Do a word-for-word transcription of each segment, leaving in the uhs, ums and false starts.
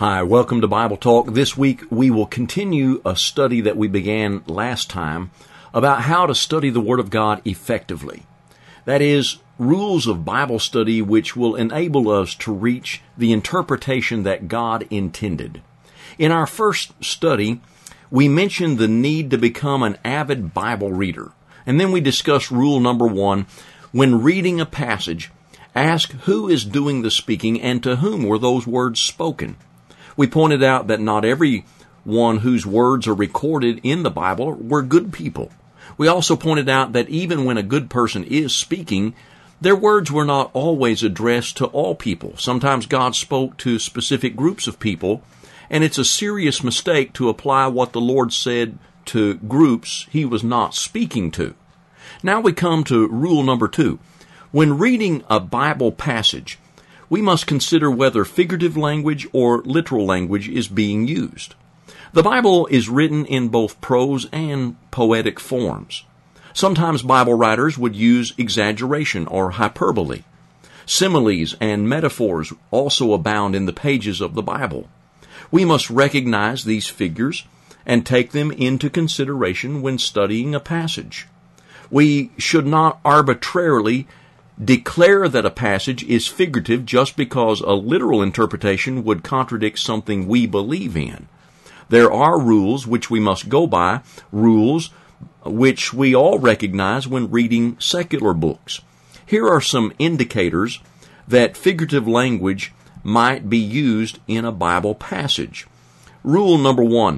Hi, welcome to Bible Talk. This week we will continue a study that we began last time about how to study the Word of God effectively. That is, rules of Bible study which will enable us to reach the interpretation that God intended. In our first study, we mentioned the need to become an avid Bible reader. And then we discussed rule number one: when reading a passage, ask who is doing the speaking and to whom were those words spoken. We pointed out that not every one whose words are recorded in the Bible were good people. We also pointed out that even when a good person is speaking, their words were not always addressed to all people. Sometimes God spoke to specific groups of people, and it's a serious mistake to apply what the Lord said to groups He was not speaking to. Now we come to rule number two. When reading a Bible passage, we must consider whether figurative language or literal language is being used. The Bible is written in both prose and poetic forms. Sometimes Bible writers would use exaggeration or hyperbole. Similes and metaphors also abound in the pages of the Bible. We must recognize these figures and take them into consideration when studying a passage. We should not arbitrarily declare that a passage is figurative just because a literal interpretation would contradict something we believe in. There are rules which we must go by, rules which we all recognize when reading secular books. Here are some indicators that figurative language might be used in a Bible passage. Rule number one: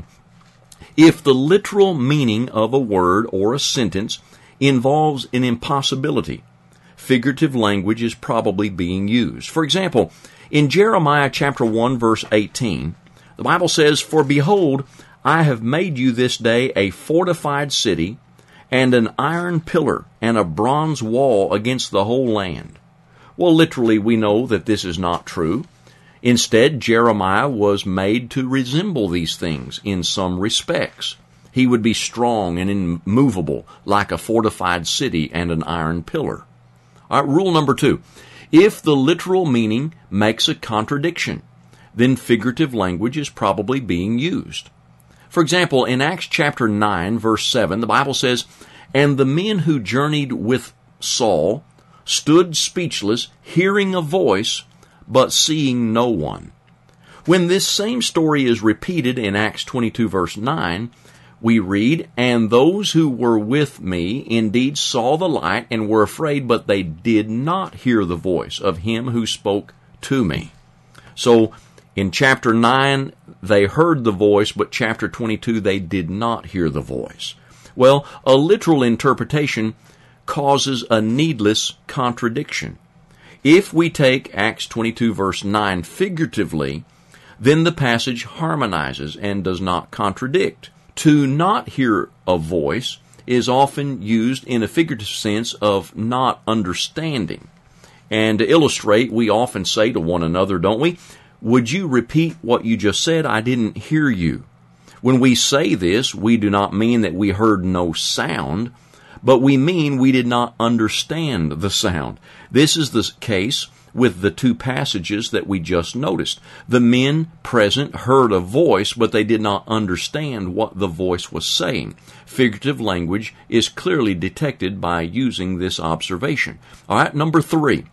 if the literal meaning of a word or a sentence involves an impossibility, figurative language is probably being used. For example, in Jeremiah chapter one, verse eighteen, the Bible says, "For behold, I have made you this day a fortified city, and an iron pillar, and a bronze wall against the whole land." Well, literally, we know that this is not true. Instead, Jeremiah was made to resemble these things in some respects. He would be strong and immovable, like a fortified city and an iron pillar. All right, rule number two: if the literal meaning makes a contradiction, then figurative language is probably being used. For example, in Acts chapter nine, verse seven, the Bible says, "And the men who journeyed with Saul stood speechless, hearing a voice, but seeing no one." When this same story is repeated in Acts twenty-two, verse nine, we read, "And those who were with me indeed saw the light and were afraid, but they did not hear the voice of him who spoke to me." So, in chapter nine, they heard the voice, but chapter twenty-two, they did not hear the voice. Well, a literal interpretation causes a needless contradiction. If we take Acts twenty-two, verse nine figuratively, then the passage harmonizes and does not contradict. To not hear a voice is often used in a figurative sense of not understanding. And to illustrate, we often say to one another, don't we? "Would you repeat what you just said? I didn't hear you." When we say this, we do not mean that we heard no sound, but we mean we did not understand the sound. This is the case with the two passages that we just noticed. The men present heard a voice, but they did not understand what the voice was saying. Figurative language is clearly detected by using this observation. All right, number three.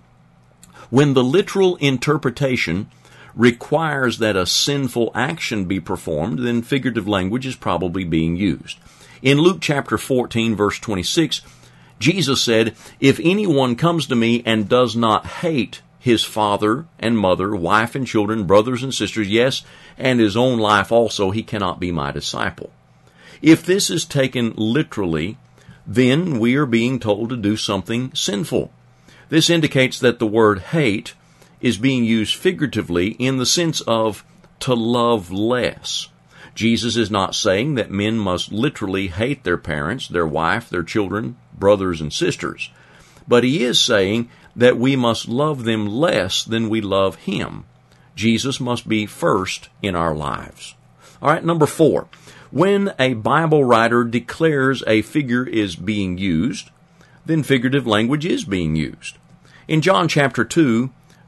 When the literal interpretation requires that a sinful action be performed, then figurative language is probably being used. In Luke chapter fourteen, verse twenty-six, Jesus said, "If anyone comes to me and does not hate his father and mother, wife and children, brothers and sisters, yes, and his own life also, he cannot be my disciple." If this is taken literally, then we are being told to do something sinful. This indicates that the word hate is being used figuratively in the sense of to love less. Jesus is not saying that men must literally hate their parents, their wife, their children, brothers and sisters, but he is saying that we must love them less than we love him. Jesus must be first in our lives. All right, number four. When a Bible writer declares a figure is being used, then figurative language is being used. In John chapter two,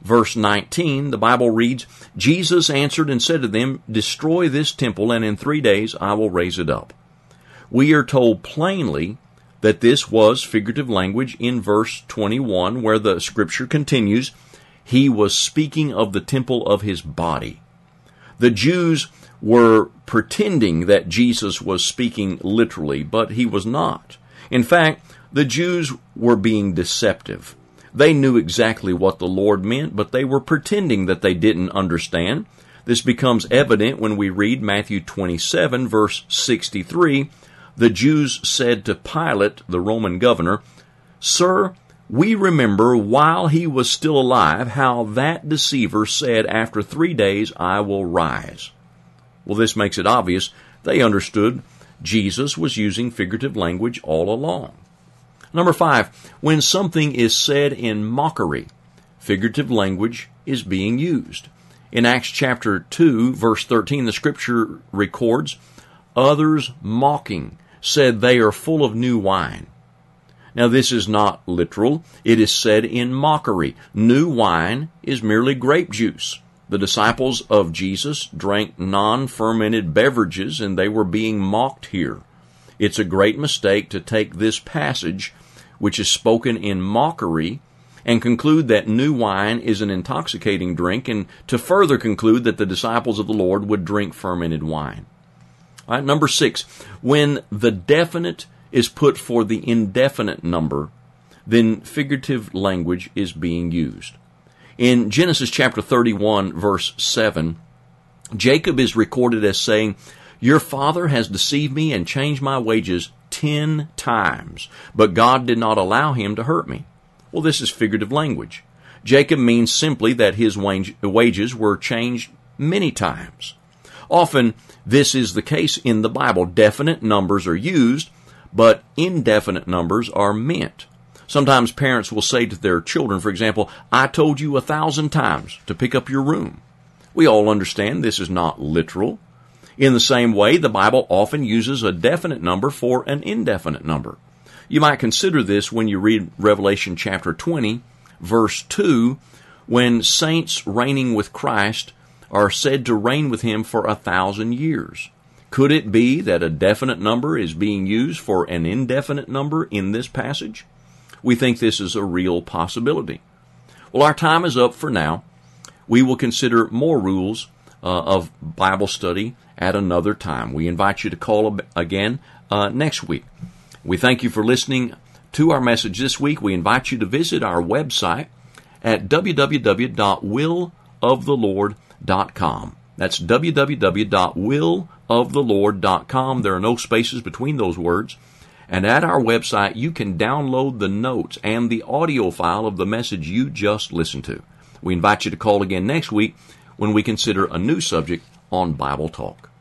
verse nineteen, the Bible reads, Jesus answered and said to them, destroy this temple, and in three days I will raise it up. We are told plainly that this was figurative language in verse twenty-one, where the scripture continues, he was speaking of the temple of his body. The Jews were pretending that Jesus was speaking literally, but he was not. In fact, the Jews were being deceptive. They knew exactly what the Lord meant, but they were pretending that they didn't understand. This becomes evident when we read Matthew twenty-seven, verse sixty-three. The Jews said to Pilate, the Roman governor, Sir, we remember while he was still alive how that deceiver said, after three days I will rise. Well, this makes it obvious they understood Jesus was using figurative language all along. Number five, when something is said in mockery, figurative language is being used. In Acts chapter two, verse thirteen, the scripture records, others mocking said they are full of new wine. Now this is not literal. It is said in mockery. New wine is merely grape juice. The disciples of Jesus drank non-fermented beverages, and they were being mocked here. It's a great mistake to take this passage, which is spoken in mockery, and conclude that new wine is an intoxicating drink, and to further conclude that the disciples of the Lord would drink fermented wine. All right, number six, when the definite is put for the indefinite number, then figurative language is being used. In Genesis chapter thirty-one, verse seven, Jacob is recorded as saying, your father has deceived me and changed my wages ten times, but God did not allow him to hurt me. Well, this is figurative language. Jacob means simply that his wages were changed many times. Often, this is the case in the Bible. Definite numbers are used, but indefinite numbers are meant. Sometimes parents will say to their children, for example, I told you a thousand times to pick up your room. We all understand this is not literal. In the same way, the Bible often uses a definite number for an indefinite number. You might consider this when you read Revelation chapter twenty, verse two, when saints reigning with Christ are said to reign with him for a thousand years. Could it be that a definite number is being used for an indefinite number in this passage? We think this is a real possibility. Well, our time is up for now. We will consider more rules uh, of Bible study at another time. We invite you to call again uh, next week. We thank you for listening to our message this week. We invite you to visit our website at w w w dot will of the lord dot com. That's w w w dot will of the lord dot com. There are no spaces between those words. And at our website, you can download the notes and the audio file of the message you just listened to. We invite you to call again next week when we consider a new subject on Bible Talk.